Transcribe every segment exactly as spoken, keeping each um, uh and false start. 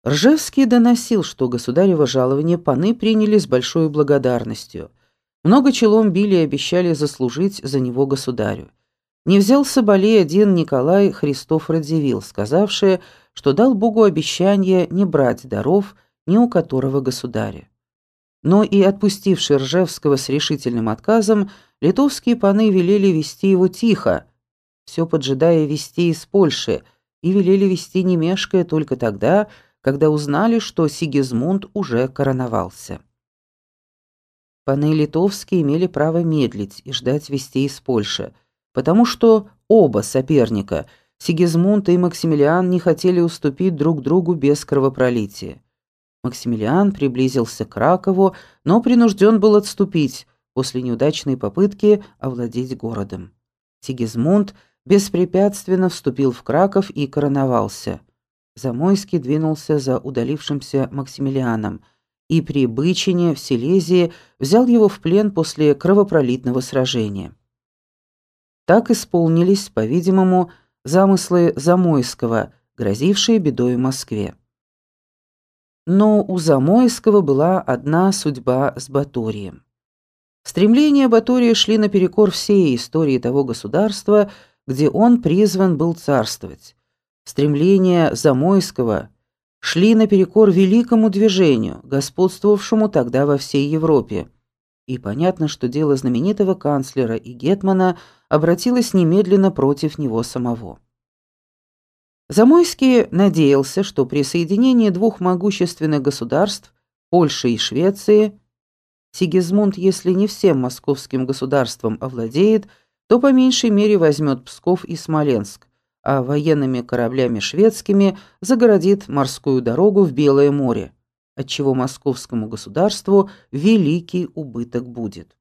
Ржевский доносил, что государево жалование паны приняли с большой благодарностью. Много челом били и обещали заслужить за него государю. Не взял соболей один Николай Христоф Радзивилл, сказавший, что дал Богу обещание не брать даров ни у которого государя. Но и отпустивший Ржевского с решительным отказом, литовские паны велели вести его тихо, все поджидая вестей из Польши, и велели вести не мешкая только тогда, когда узнали, что Сигизмунд уже короновался. Паны литовские имели право медлить и ждать вестей из Польши, потому что оба соперника, Сигизмунд и Максимилиан, не хотели уступить друг другу без кровопролития. Максимилиан приблизился к Кракову, но принужден был отступить после неудачной попытки овладеть городом. Сигизмунд беспрепятственно вступил в Краков и короновался. Замойский двинулся за удалившимся Максимилианом и при Бычине в Силезии взял его в плен после кровопролитного сражения. Так исполнились, по-видимому, замыслы Замойского, грозившие бедой Москве. Но у Замойского была одна судьба с Баторием. Стремления Батория шли наперекор всей истории того государства, где он призван был царствовать. Стремления Замойского шли наперекор великому движению, господствовавшему тогда во всей Европе. И понятно, что дело знаменитого канцлера и гетмана обратилось немедленно против него самого. Замойский надеялся, что при соединении двух могущественных государств, Польши и Швеции, Сигизмунд, если не всем московским государством овладеет, то по меньшей мере возьмет Псков и Смоленск, а военными кораблями шведскими загородит морскую дорогу в Белое море, отчего московскому государству великий убыток будет.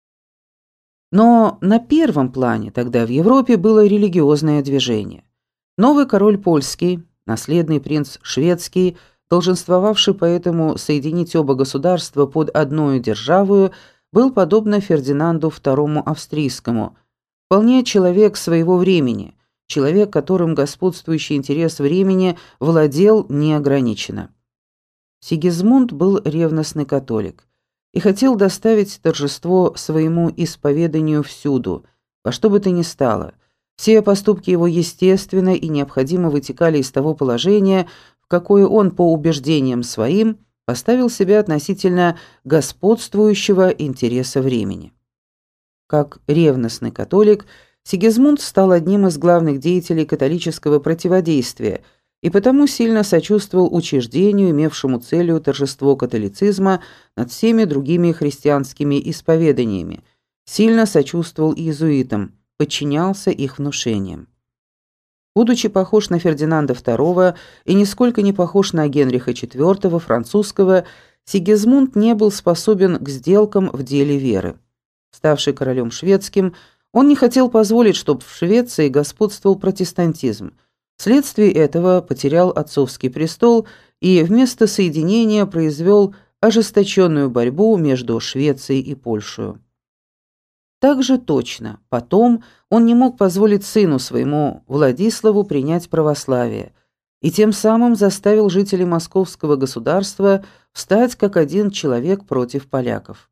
Но на первом плане тогда в Европе было религиозное движение. Новый король польский, наследный принц шведский, долженствовавший поэтому соединить оба государства под одной державою, был, подобно Фердинанду второму австрийскому, вполне человек своего времени, человек, которым господствующий интерес времени владел неограниченно. Сигизмунд был ревностный католик и хотел доставить торжество своему исповеданию всюду, во что бы то ни стало. Все поступки его естественно и необходимо вытекали из того положения, в какое он, по убеждениям своим, поставил себя относительно господствующего интереса времени. Как ревностный католик, Сигизмунд стал одним из главных деятелей католического противодействия и потому сильно сочувствовал учреждению, имевшему целью торжество католицизма над всеми другими христианскими исповеданиями, сильно сочувствовал иезуитам, подчинялся их внушениям. Будучи похож на Фердинанда второго и нисколько не похож на Генриха четвёртого французского, Сигизмунд не был способен к сделкам в деле веры. Ставший королем шведским, он не хотел позволить, чтобы в Швеции господствовал протестантизм. Вследствие этого потерял отцовский престол и вместо соединения произвел ожесточенную борьбу между Швецией и Польшей. Так же точно потом он не мог позволить сыну своему Владиславу принять православие и тем самым заставил жителей московского государства встать как один человек против поляков.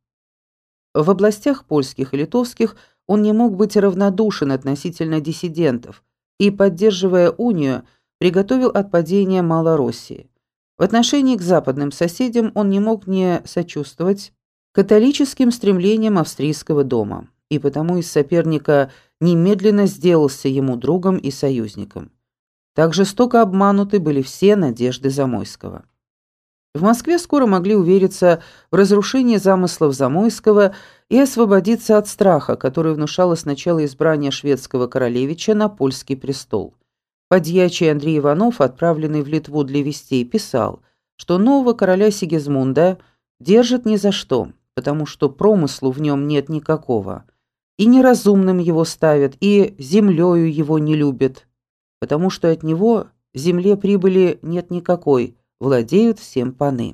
В областях польских и литовских он не мог быть равнодушен относительно диссидентов и, поддерживая унию, приготовил отпадение Малороссии. В отношении к западным соседям он не мог не сочувствовать католическим стремлениям австрийского дома, и потому из соперника немедленно сделался ему другом и союзником. Так жестоко обмануты были все надежды Замойского. В Москве скоро могли увериться в разрушении замыслов Замойского и освободиться от страха, который внушало сначала избрание шведского королевича на польский престол. Подьячий Андрей Иванов, отправленный в Литву для вестей, писал, что нового короля Сигизмунда держат ни за что, потому что промыслу в нем нет никакого, и неразумным его ставят, и землею его не любят, потому что от него земле прибыли нет никакой, владеют всем паны.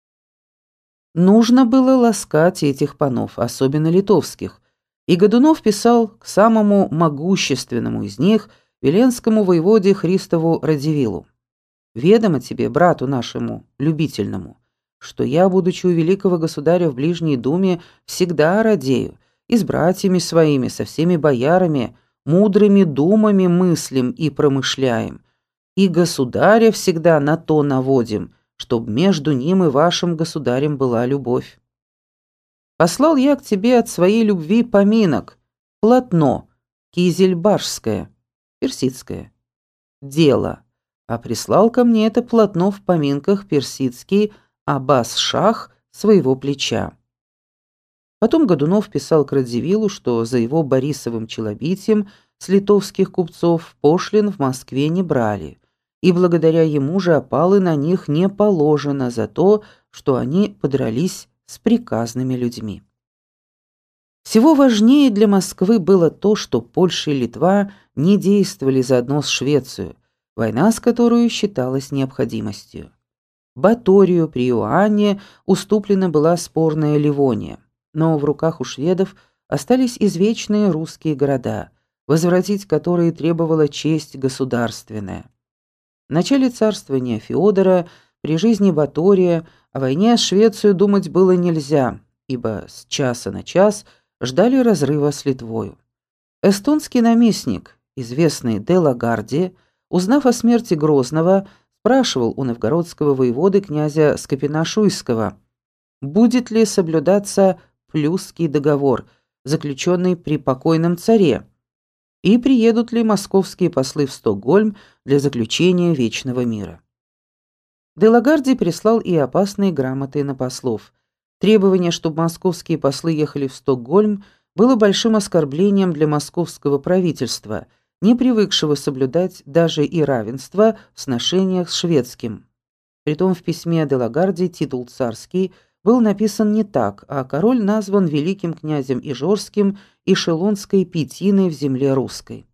Нужно было ласкать этих панов, особенно литовских, и Годунов писал к самому могущественному из них, веленскому воеводе Христову Радзивиллу. Ведомо тебе, брату нашему, любительному, что я, будучи у великого государя в ближней думе, всегда радею, и с братьями своими, со всеми боярами, мудрыми думами мыслим и промышляем, и государя всегда на то наводим, чтоб между ним и вашим государем была любовь. Послал я к тебе от своей любви поминок, полотно, кизельбашское, персидское, дело, а прислал ко мне это полотно в поминках персидский Аббас-шах своего плеча. Потом Годунов писал к Радзивиллу, что за его Борисовым челобитием с литовских купцов пошлин в Москве не брали, и благодаря ему же опалы на них не положено за то, что они подрались с приказными людьми. Всего важнее для Москвы было то, что Польша и Литва не действовали заодно с Швецией, война с которой считалась необходимостью. Баторию при Иоанне уступлена была спорная Ливония, но в руках у шведов остались извечные русские города, возвратить которые требовала честь государственная. В начале царствования Феодора, при жизни Батория, о войне с Швецией думать было нельзя, ибо с часа на час ждали разрыва с Литвою. Эстонский наместник, известный де Лагарди, узнав о смерти Грозного, спрашивал у новгородского воеводы князя Скопина-Шуйского, будет ли соблюдаться Плюсский договор, заключенный при покойном царе, и приедут ли московские послы в Стокгольм для заключения вечного мира. Де Лагарди прислал и опасные грамоты на послов. Требование, чтобы московские послы ехали в Стокгольм, было большим оскорблением для московского правительства, не привыкшего соблюдать даже и равенство в сношениях с шведским. Притом в письме де Лагарди титул царский был написан не так, а король назван великим князем Ижорским и Шелонской Пятиной в земле русской.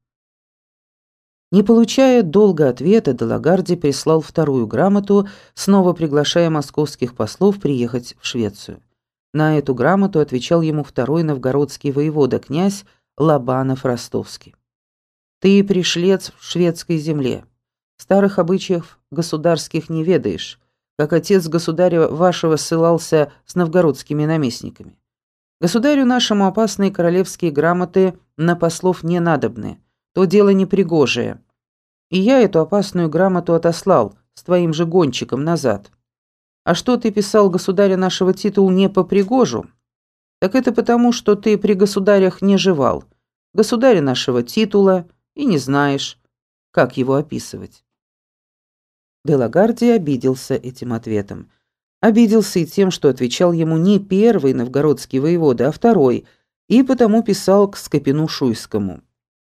Не получая долго ответа, де Лагарди прислал вторую грамоту, снова приглашая московских послов приехать в Швецию. На эту грамоту отвечал ему второй новгородский воевода, князь Лобанов-Ростовский. «Ты пришлец в шведской земле. Старых обычаев государских не ведаешь, как отец государя вашего ссылался с новгородскими наместниками. Государю нашему опасные королевские грамоты на послов не надобны, то дело непригожее. И я эту опасную грамоту отослал с твоим же гончиком назад. А что ты писал государя нашего титул не по пригожу? Так это потому, что ты при государях не живал, государя нашего титула, и не знаешь, как его описывать». Де Лагарди обиделся этим ответом. Обиделся и тем, что отвечал ему не первый новгородский воевода, а второй, и потому писал к Скопину-Шуйскому.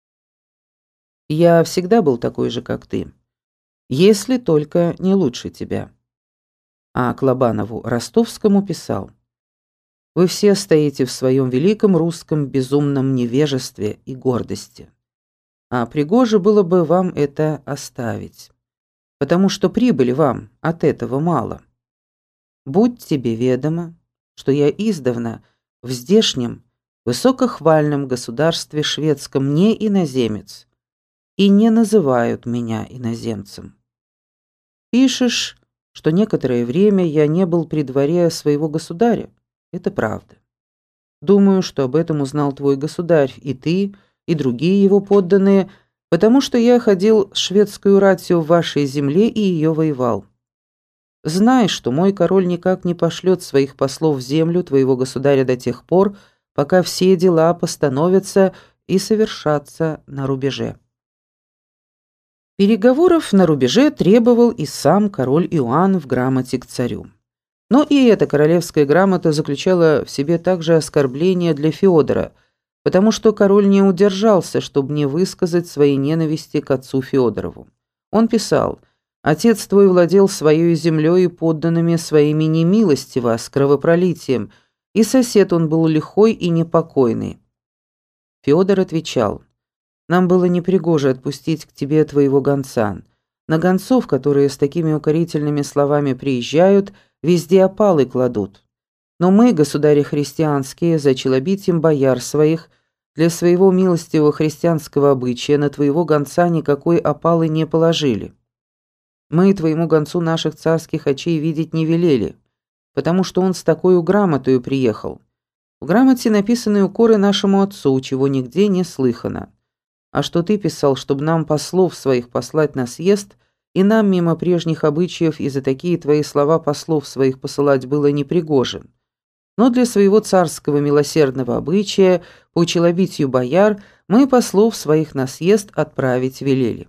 «Я всегда был такой же, как ты, если только не лучше тебя». А к Лобанову-Ростовскому писал: «Вы все стоите в своем великом русском безумном невежестве и гордости. А пригоже было бы вам это оставить, потому что прибыли вам от этого мало. Будь тебе ведомо, что я издавна в здешнем высокохвальном государстве шведском не иноземец, и не называют меня иноземцем. Пишешь, что некоторое время я не был при дворе своего государя. Это правда. Думаю, что об этом узнал твой государь, и ты, и другие его подданные, потому что я ходил с шведскую ратью в вашей земле и ее воевал. Знай, что мой король никак не пошлет своих послов в землю твоего государя до тех пор, пока все дела постановятся и совершатся на рубеже». Переговоров на рубеже требовал и сам король Иоанн в грамоте к царю. Но и эта королевская грамота заключала в себе также оскорбление для Феодора, потому что король не удержался, чтобы не высказать своей ненависти к отцу Феодорову. Он писал: «Отец твой владел своей землей и подданными своими немилостиво, с кровопролитием, и сосед он был лихой и непокойный». Феодор отвечал: «Нам было непригоже отпустить к тебе твоего гонца. На гонцов, которые с такими укорительными словами приезжают, везде опалы кладут. Но мы, государи христианские, за челобитием бояр своих, для своего милостивого христианского обычая на твоего гонца никакой опалы не положили. Мы твоему гонцу наших царских очей видеть не велели, потому что он с такой грамотою приехал. В грамоте написаны укоры нашему отцу, чего нигде не слыхано. А что ты писал, чтобы нам послов своих послать на съезд, и нам мимо прежних обычаев и за такие твои слова послов своих посылать было непригоже. Но для своего царского милосердного обычая, по челобитию бояр, мы послов своих на съезд отправить велели.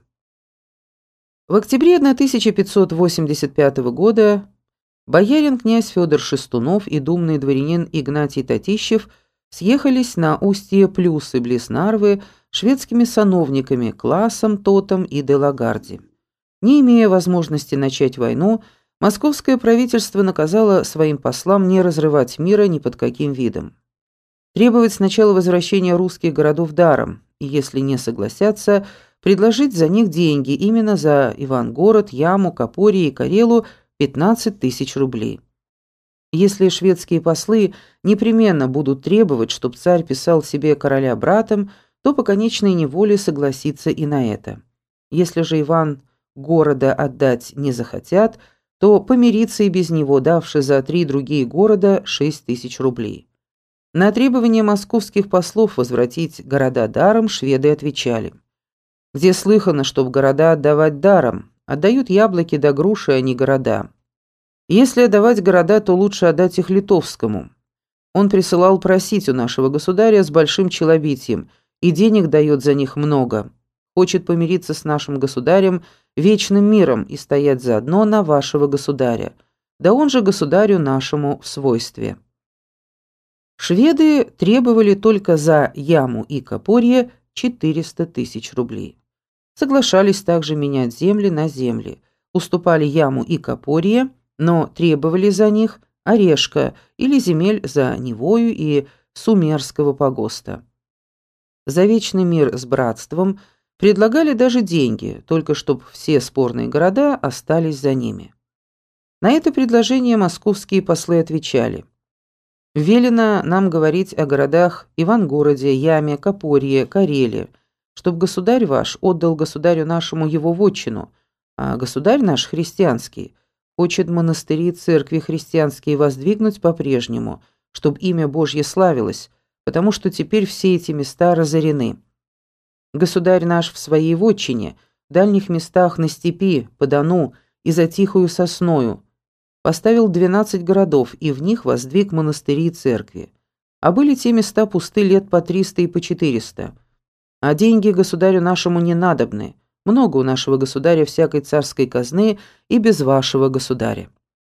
В октябре тысяча пятьсот восемьдесят пятого года боярин князь Федор Шестунов и думный дворянин Игнатий Татищев съехались на устье Плюсы близ Нарвы шведскими сановниками Классом, Тотом и де Лагарди. Не имея возможности начать войну, московское правительство наказало своим послам не разрывать мира ни под каким видом. Требовать сначала возвращения русских городов даром, и если не согласятся, предложить за них деньги именно за Ивангород, Яму, Копорье и Карелу пятнадцать тысяч рублей. Если шведские послы непременно будут требовать, чтобы царь писал себе короля братом, то по конечной неволе согласится и на это. Если же Иван города отдать не захотят, то помириться и без него, давши за три другие города шесть тысяч рублей. На требование московских послов возвратить города даром шведы отвечали: где слыхано, чтоб города отдавать даром, отдают яблоки да груши, а не города. Если отдавать города, то лучше отдать их литовскому. Он присылал просить у нашего государя с большим челобитием, и денег дает за них много. Хочет помириться с нашим государем вечным миром и стоять заодно на вашего государя, да он же государю нашему в свойстве. Шведы требовали только за Яму и Копорье четыреста тысяч рублей. Соглашались также менять земли на земли, уступали Яму и Копорье, но требовали за них Орешка или земель за Невою и Сумерского погоста. За вечный мир с братством предлагали даже деньги, только чтобы все спорные города остались за ними. На это предложение московские послы отвечали: велено нам говорить о городах Ивангороде, Яме, Копорье, Кареле, чтоб государь ваш отдал государю нашему его вотчину, а государь наш христианский хочет монастыри и церкви христианские воздвигнуть по-прежнему, чтоб имя Божье славилось, потому что теперь все эти места разорены. Государь наш в своей вотчине, в дальних местах на степи, по Дону и за тихую сосною, поставил двенадцать городов и в них воздвиг монастыри и церкви. А были те места пусты лет по триста и по четыреста. А деньги государю нашему не надобны. Много у нашего государя всякой царской казны и без вашего государя.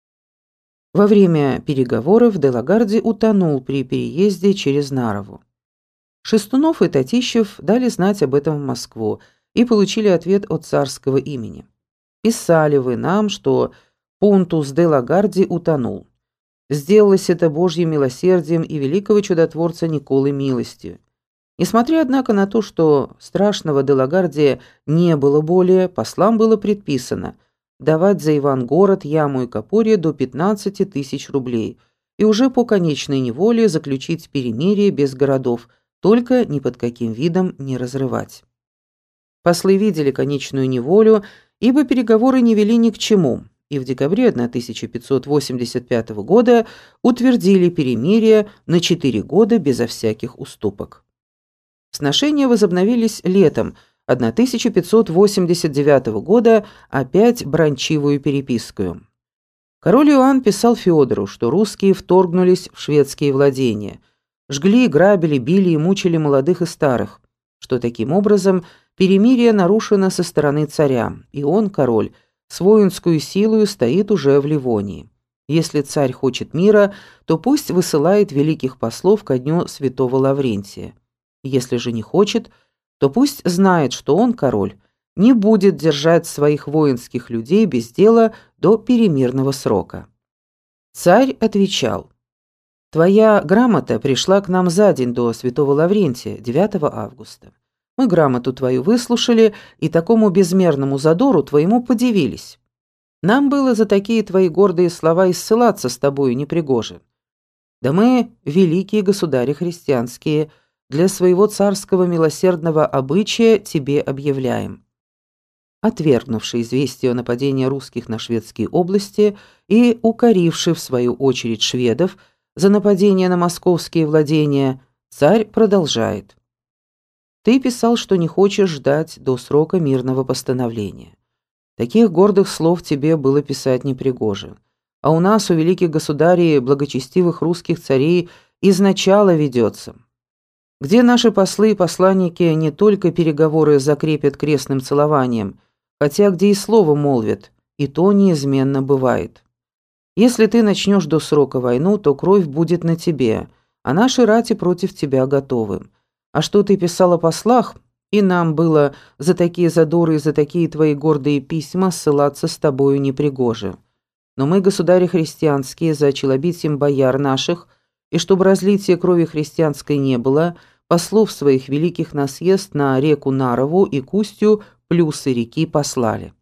Во время переговоров де Лагарди утонул при переезде через Нарову. Шестунов и Татищев дали знать об этом в Москву и получили ответ от царского имени. Писали вы нам, что Понтус де Лагарди утонул. Сделалось это Божьим милосердием и великого чудотворца Николы милостью. Несмотря, однако, на то, что страшного де Лагарди не было более, послам было предписано давать за Ивангород, Яму и Копорье до пятнадцати тысяч рублей и уже по конечной неволе заключить перемирие без городов, только ни под каким видом не разрывать. Послы видели конечную неволю, ибо переговоры не вели ни к чему, и в декабре тысяча пятьсот восемьдесят пятого года утвердили перемирие на четыре года безо всяких уступок. Сношения возобновились летом тысяча пятьсот восемьдесят девятого года, опять бранчивую перепискую. Король Иоанн писал Федору, что русские вторгнулись в шведские владения, жгли, грабили, били и мучили молодых и старых, что таким образом перемирие нарушено со стороны царя, и он, король, с воинскую силою стоит уже в Ливонии. Если царь хочет мира, то пусть высылает великих послов ко дню святого Лаврентия. Если же не хочет, то пусть знает, что он, король, не будет держать своих воинских людей без дела до перемирного срока. Царь отвечал: «Твоя грамота пришла к нам за день до святого Лаврентия, девятого августа. Мы грамоту твою выслушали и такому безмерному задору твоему подивились. Нам было за такие твои гордые слова исцелаться с тобою непригоже. Да мы, великие государи христианские, для своего царского милосердного обычая тебе объявляем. отвергнувший известие о нападении русских на шведские области и укоривший в свою очередь шведов за нападение на московские владения, царь продолжает. Ты писал, что не хочешь ждать до срока мирного постановления. Таких гордых слов тебе было писать непригоже. А у нас, у великих государей, благочестивых русских царей, изначало ведется. Где наши послы и посланники не только переговоры закрепят крестным целованием, хотя где и слово молвят, и то неизменно бывает. Если ты начнешь до срока войну, то кровь будет на тебе, а наши рати против тебя готовы. А что ты писал о послах, и нам было за такие задоры и за такие твои гордые письма ссылаться с тобою непригоже. Но мы, государи христианские, за челобитием бояр наших, и чтобы разлития крови христианской не было, послов своих великих на съезд на реку Нарову и к устью Плюсы реки послали.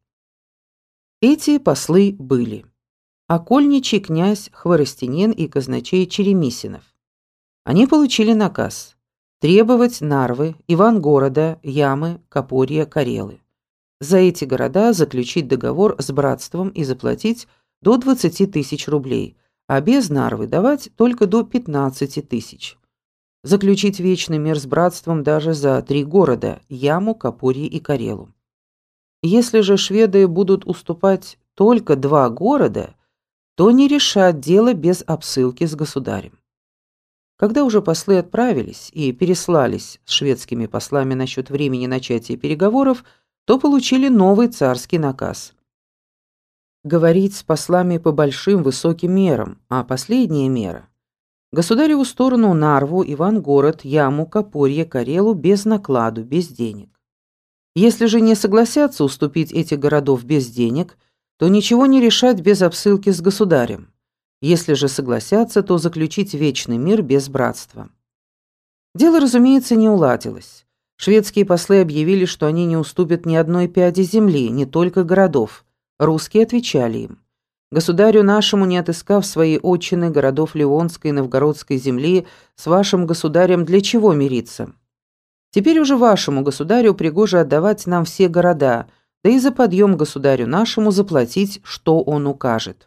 Эти послы были окольничий князь Хворостинин и казначей Черемисинов. Они получили наказ требовать Нарвы, Ивангорода, Ямы, Копорья, Карелы. За эти города заключить договор с братством и заплатить до двадцати тысяч рублей, а без Нарвы давать только до пятнадцати тысяч. Заключить вечный мир с братством даже за три города – Яму, Копорье и Карелу. Если же шведы будут уступать только два города, то не решат дело без обсылки с государем. Когда уже послы отправились и переслались с шведскими послами насчет времени начатия переговоров, то получили новый царский наказ. Говорить с послами по большим высоким мерам, а последняя мера – государеву сторону Нарву, Ивангород, Яму, Копорье, Карелу без накладу, без денег. Если же не согласятся уступить этих городов без денег, то ничего не решать без обсылки с государем. Если же согласятся, то заключить вечный мир без братства. Дело, разумеется, не уладилось. Шведские послы объявили, что они не уступят ни одной пяди земли, не только городов. Русские отвечали им: «Государю нашему, не отыскав своей отчины городов Ливонской и Новгородской земли, с вашим государем для чего мириться? Теперь уже вашему государю пригоже отдавать нам все города, да и за подъем государю нашему заплатить, что он укажет».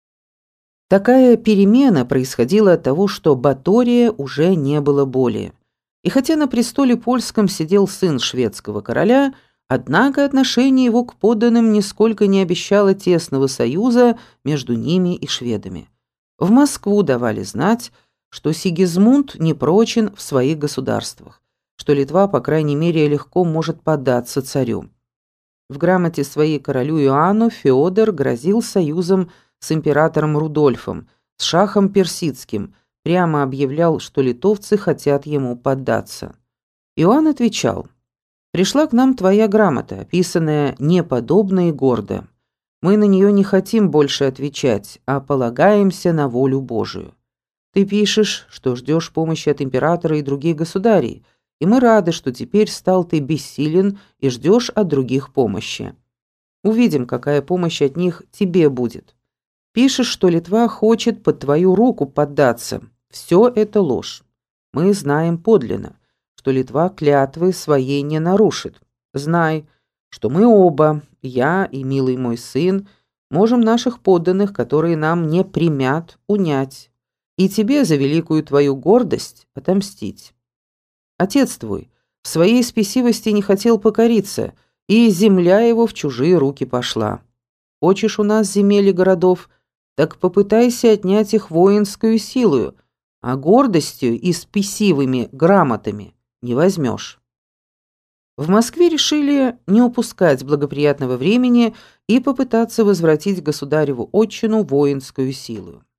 Такая перемена происходила от того, что Батория уже не было более. И хотя на престоле польском сидел сын шведского короля, однако отношение его к подданным нисколько не обещало тесного союза между ними и шведами. В Москву давали знать, что Сигизмунд не прочен в своих государствах, что Литва, по крайней мере, легко может поддаться царю. В грамоте своей королю Иоанну Феодор грозил союзом с императором Рудольфом, с шахом персидским, прямо объявлял, что литовцы хотят ему поддаться. Иоанн отвечал: «Пришла к нам твоя грамота, описанная неподобно и гордо. Мы на нее не хотим больше отвечать, а полагаемся на волю Божию. Ты пишешь, что ждешь помощи от императора и других государей, и мы рады, что теперь стал ты бессилен и ждешь от других помощи. Увидим, какая помощь от них тебе будет. Пишешь, что Литва хочет под твою руку поддаться. Все это ложь. Мы знаем подлинно, что Литва клятвы своей не нарушит. Знай, что мы оба, я и милый мой сын, можем наших подданных, которые нам не примят, унять, и тебе за великую твою гордость отомстить. Отец твой в своей спесивости не хотел покориться, и земля его в чужие руки пошла. Хочешь у нас земель и городов, так попытайся отнять их воинскую силою, а гордостью и спесивыми грамотами не возьмешь». В Москве решили не упускать благоприятного времени и попытаться возвратить государеву отчину воинскую силу.